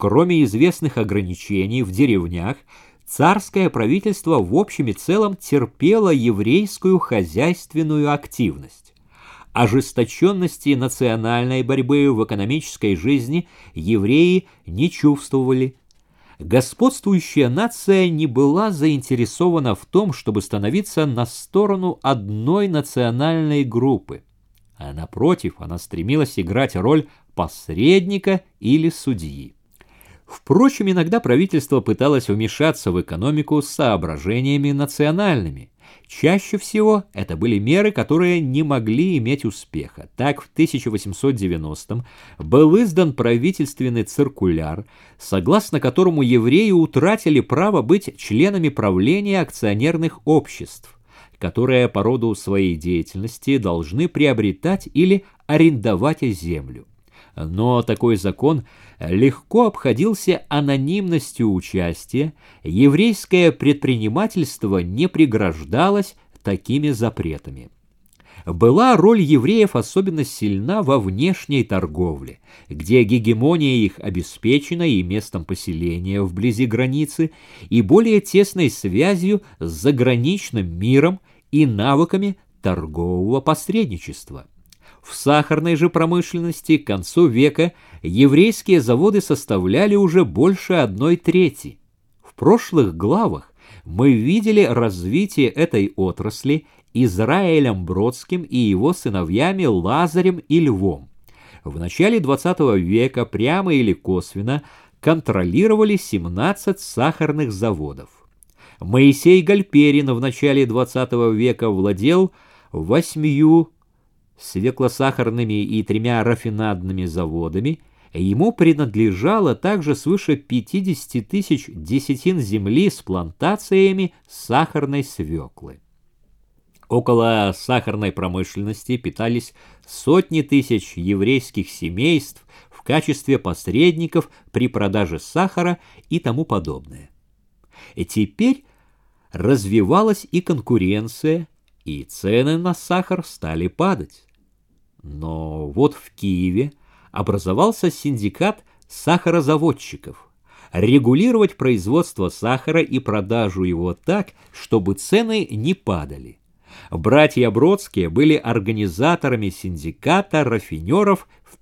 Кроме известных ограничений в деревнях, царское правительство в общем и целом терпело еврейскую хозяйственную активность. Ожесточенности национальной борьбы в экономической жизни евреи не чувствовали. Господствующая нация не была заинтересована в том, чтобы становиться на сторону одной национальной группы, а напротив, она стремилась играть роль посредника или судьи. Впрочем, иногда правительство пыталось вмешаться в экономику с соображениями национальными. Чаще всего это были меры, которые не могли иметь успеха. Так, в 1890-м был издан правительственный циркуляр, согласно которому евреи утратили право быть членами правления акционерных обществ, которые по роду своей деятельности должны приобретать или арендовать землю. Но такой закон легко обходился анонимностью участия, еврейское предпринимательство не преграждалось такими запретами. Была роль евреев особенно сильна во внешней торговле, где гегемония их обеспечена и местом поселения вблизи границы, и более тесной связью с заграничным миром и навыками торгового посредничества. В сахарной же промышленности к концу века еврейские заводы составляли уже больше 1/3. В прошлых главах мы видели развитие этой отрасли Израилем Бродским и его сыновьями Лазарем и Львом. В начале XX века прямо или косвенно контролировали 17 сахарных заводов. Моисей Гальперин в начале XX века владел 8 свеклосахарными и 3 рафинадными заводами. Ему принадлежало также свыше 50 тысяч десятин земли с плантациями сахарной свеклы. Около сахарной промышленности питались сотни тысяч еврейских семейств в качестве посредников при продаже сахара и тому подобное. И теперь развивалась и конкуренция, и цены на сахар стали падать. Но вот в Киеве образовался синдикат сахарозаводчиков. Регулировать производство сахара и продажу его так, чтобы цены не падали. Братья Бродские были организаторами синдиката рафинеров в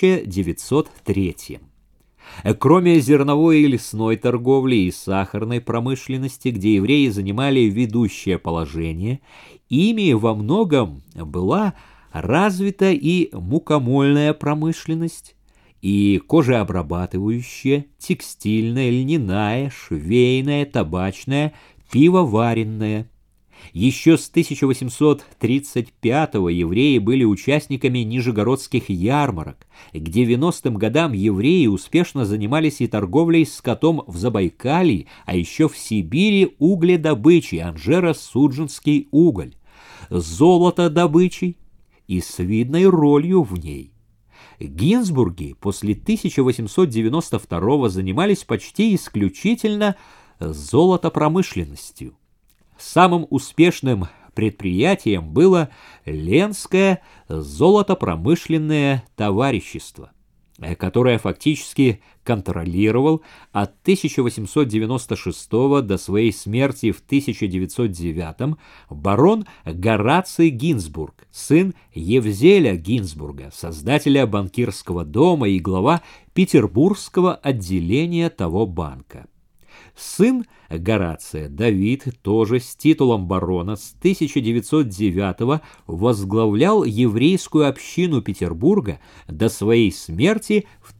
1903. Кроме зерновой и лесной торговли и сахарной промышленности, где евреи занимали ведущее положение, ими во многом была развита и мукомольная промышленность, и кожеобрабатывающая, текстильная, льняная, швейная, табачная, пивоваренная. Еще с 1835-го евреи были участниками нижегородских ярмарок. К 90-м годам евреи успешно занимались и торговлей скотом в Забайкалье, а еще в Сибири угледобычей, Анжеро-Судженский уголь, золотодобычей и с видной ролью в ней. Гинзбурги после 1892-го занимались почти исключительно золотопромышленностью. Самым успешным предприятием было Ленское золотопромышленное товарищество, которое фактически контролировал от 1896 до своей смерти в 1909 барон Гораций Гинзбург, сын Евзеля Гинзбурга, создателя банкирского дома и глава петербургского отделения того банка. Сын Горация, Давид, тоже с титулом барона, с 1909 возглавлял еврейскую общину Петербурга до своей смерти в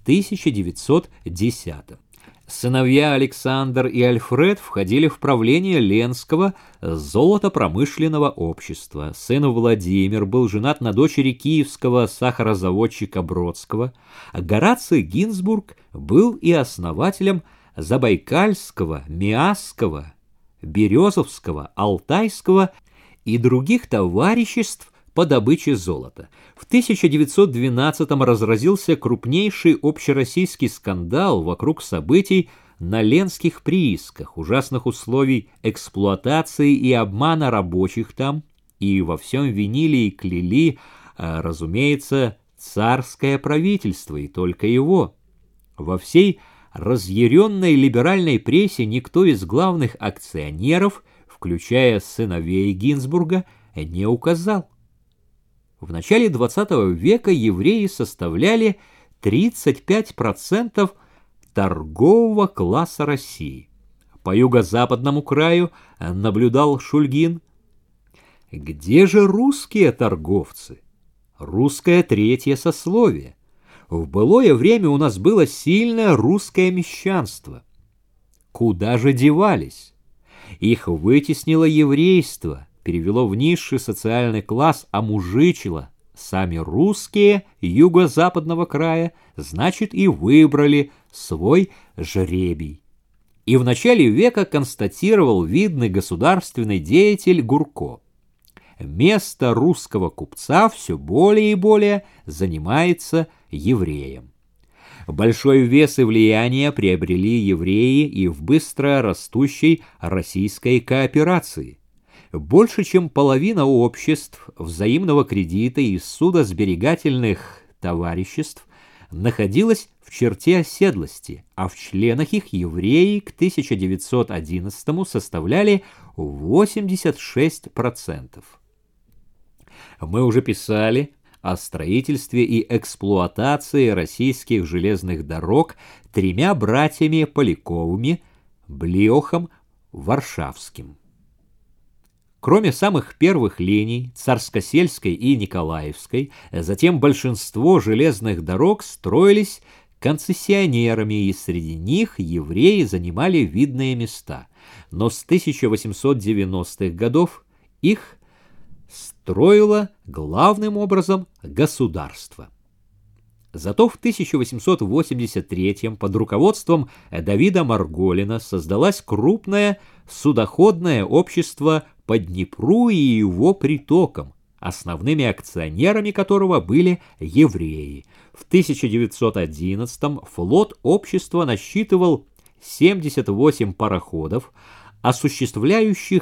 1910. Сыновья Александр и Альфред входили в правление Ленского золотопромышленного общества. Сын Владимир был женат на дочери киевского сахарозаводчика Бродского. Гораций Гинзбург был и основателем Забайкальского, Миасского, Березовского, Алтайского и других товариществ по добыче золота. В 1912-м разразился крупнейший общероссийский скандал вокруг событий на ленских приисках, ужасных условий эксплуатации и обмана рабочих там, и во всем винили и кляли, разумеется, царское правительство и только его. Во всей разъяренной либеральной прессе никто из главных акционеров, включая сыновей Гинзбурга, не указал. В начале XX века евреи составляли 35% торгового класса России. По юго-западному краю наблюдал Шульгин. Где же русские торговцы? Русское третье сословие. В былое время у нас было сильное русское мещанство. Куда же девались? Их вытеснило еврейство, перевело в низший социальный класс, омужичило. Сами русские юго-западного края, значит, и выбрали свой жребий. И в начале века констатировал видный государственный деятель Гурко. Место русского купца все более и более занимается евреем. Большой вес и влияние приобрели евреи и в быстро растущей российской кооперации. Больше чем половина обществ взаимного кредита и судосберегательных товариществ находилась в черте оседлости, а в членах их евреи к 1911 составляли 86%. Мы уже писали о строительстве и эксплуатации российских железных дорог тремя братьями Поляковыми, Блиохом, Варшавским. Кроме самых первых линий, Царскосельской и Николаевской, затем большинство железных дорог строились концессионерами, и среди них евреи занимали видные места. Но с 1890-х годов их строило главным образом государство. Зато в 1883 под руководством Давида Марголина создалось крупное судоходное общество по Днепру и его притокам, основными акционерами которого были евреи. В 1911 флот общества насчитывал 78 пароходов, осуществляющих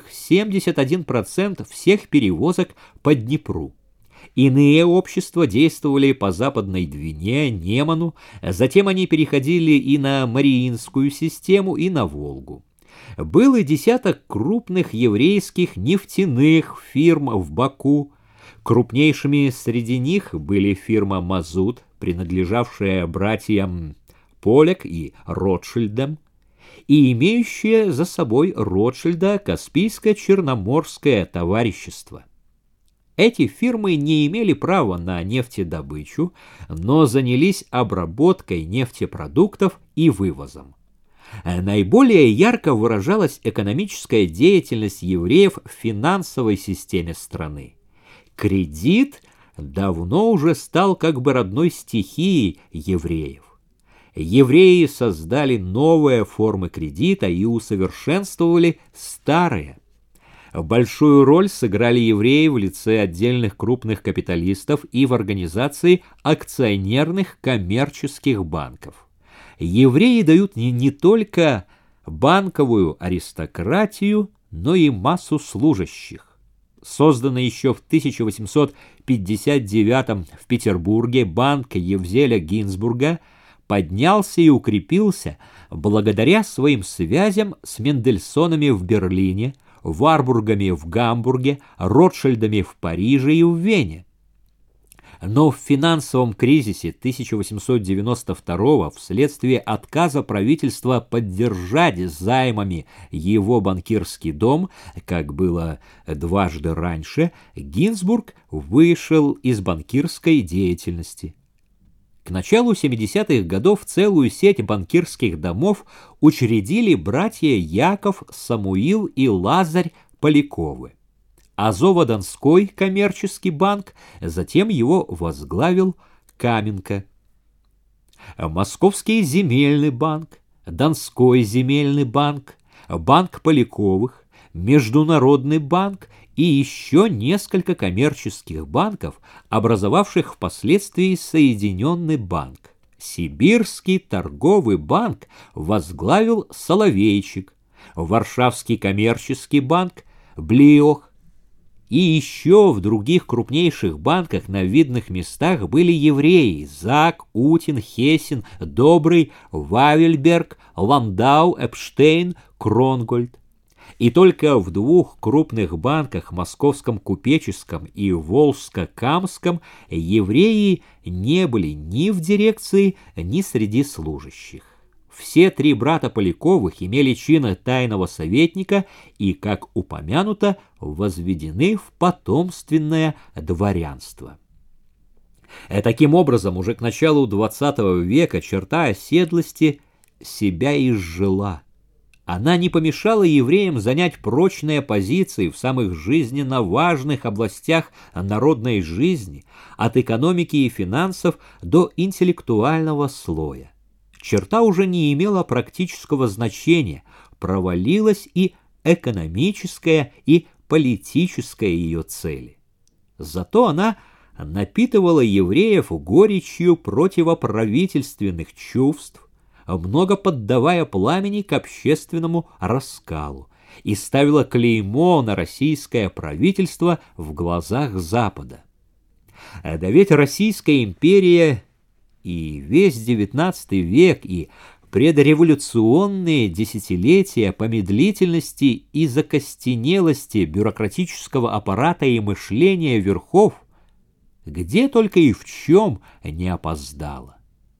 71% всех перевозок по Днепру. Иные общества действовали по Западной Двине, Неману, затем они переходили и на Мариинскую систему, и на Волгу. Был и десяток крупных еврейских нефтяных фирм в Баку. Крупнейшими среди них были фирма «Мазут», принадлежавшая братьям Поляк и Ротшильдам, и имеющая за собой Ротшильда Каспийско-Черноморское товарищество. Эти фирмы не имели права на нефтедобычу, но занялись обработкой нефтепродуктов и вывозом. Наиболее ярко выражалась экономическая деятельность евреев в финансовой системе страны. Кредит давно уже стал как бы родной стихией евреев. Евреи создали новые формы кредита и усовершенствовали старые. Большую роль сыграли евреи в лице отдельных крупных капиталистов и в организации акционерных коммерческих банков. Евреи дают не только банковую аристократию, но и массу служащих. Созданный еще в 1859 в Петербурге банк Евзеля Гинзбурга поднялся и укрепился благодаря своим связям с Мендельсонами в Берлине, Варбургами в Гамбурге, Ротшильдами в Париже и в Вене. Но в финансовом кризисе 1892 вследствие отказа правительства поддержать займами его банкирский дом, как было дважды раньше, Гинзбург вышел из банкирской деятельности. К началу 70-х годов целую сеть банкирских домов учредили братья Яков, Самуил и Лазарь Поляковы. Азово-Донской коммерческий банк, затем его возглавил Каменко. Московский земельный банк, Донской земельный банк, банк Поляковых, Международный банк и еще несколько коммерческих банков, образовавших впоследствии Соединенный банк. Сибирский торговый банк возглавил Соловейчик, Варшавский коммерческий банк Блиох. И еще в других крупнейших банках на видных местах были евреи: Зак, Утин, Хессен, Добрый, Вавельберг, Ландау, Эпштейн, Кронгольд. И только в двух крупных банках, Московском купеческом и Волжско-Камском, евреи не были ни в дирекции, ни среди служащих. Все три брата Поляковых имели чин тайного советника и, как упомянуто, возведены в потомственное дворянство. Таким образом, уже к началу XX века черта оседлости себя изжила. Она не помешала евреям занять прочные позиции в самых жизненно важных областях народной жизни, от экономики и финансов до интеллектуального слоя. Черта уже не имела практического значения, провалилась и экономическая, и политическая ее цели. Зато она напитывала евреев горечью противоправительственных чувств, много поддавая пламени к общественному раскалу, и ставила клеймо на российское правительство в глазах Запада. Да ведь Российская империя и весь XIX век, и предреволюционные десятилетия по медлительности и закостенелости бюрократического аппарата и мышления верхов, где только и в чем не опоздала.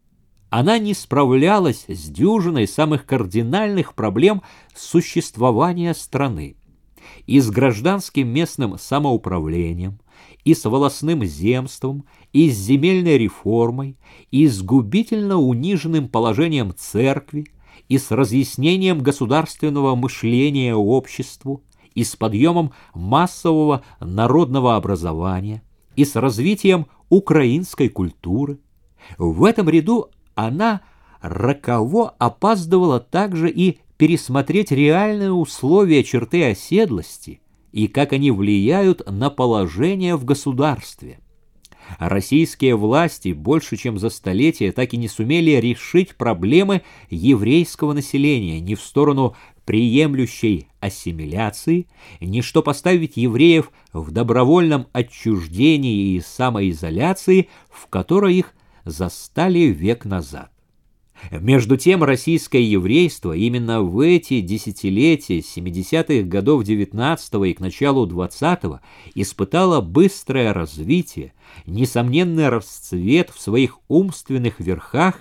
Она не справлялась с дюжиной самых кардинальных проблем существования страны: и с гражданским местным самоуправлением, и с волостным земством, и с земельной реформой, и с губительно униженным положением церкви, и с разъяснением государственного мышления обществу, и с подъемом массового народного образования, и с развитием украинской культуры. В этом ряду она роково опаздывала также и пересмотреть реальные условия черты оседлости и как они влияют на положение в государстве. Российские власти больше чем за столетие так и не сумели решить проблемы еврейского населения ни в сторону приемлющей ассимиляции, ни что поставить евреев в добровольном отчуждении и самоизоляции, в которой их застали век назад. Между тем, российское еврейство именно в эти десятилетия 70-х годов XIX и к началу XX испытало быстрое развитие, несомненный расцвет в своих умственных верхах,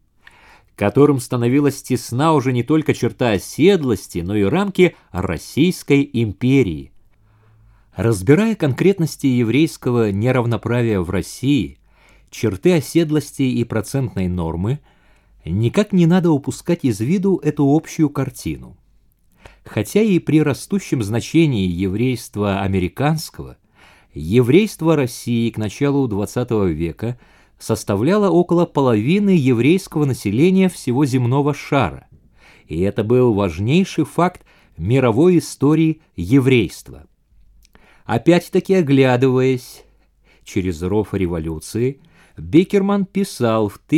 которым становилась тесна уже не только черта оседлости, но и рамки Российской империи. Разбирая конкретности еврейского неравноправия в России, черты оседлости и процентной нормы, никак не надо упускать из виду эту общую картину. Хотя и при растущем значении еврейства американского, еврейство России к началу XX века составляло около половины еврейского населения всего земного шара, и это был важнейший факт мировой истории еврейства. Опять-таки, оглядываясь через ров революции, Беккерман писал в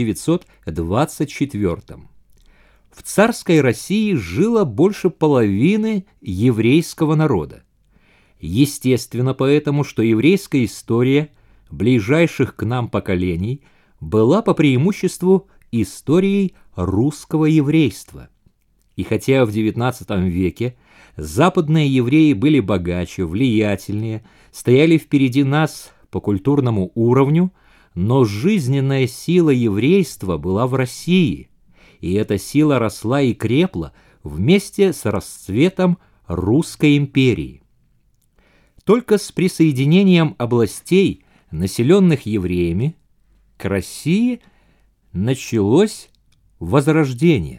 1924: «В царской России жило больше половины еврейского народа. Естественно поэтому, что еврейская история ближайших к нам поколений была по преимуществу историей русского еврейства. И хотя в XIX веке западные евреи были богаче, влиятельнее, стояли впереди нас по культурному уровню, но жизненная сила еврейства была в России, и эта сила росла и крепла вместе с расцветом Русской империи. Только с присоединением областей, населенных евреями, к России началось возрождение.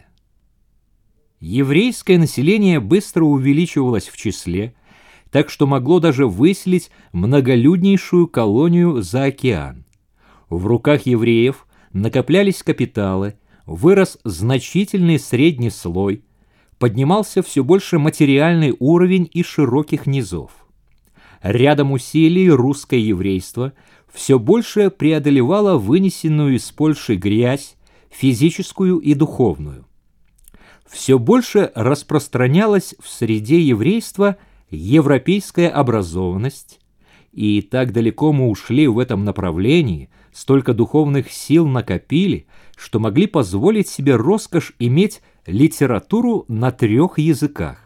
Еврейское население быстро увеличивалось в числе, так что могло даже выселить многолюднейшую колонию за океан. В руках евреев накоплялись капиталы, вырос значительный средний слой, поднимался все больше материальный уровень и широких низов. Рядом усилий русское еврейство все больше преодолевало вынесенную из Польши грязь, физическую и духовную. Все больше распространялась в среде еврейства европейская образованность, и так далеко мы ушли в этом направлении, столько духовных сил накопили, что могли позволить себе роскошь иметь литературу на 3 языках.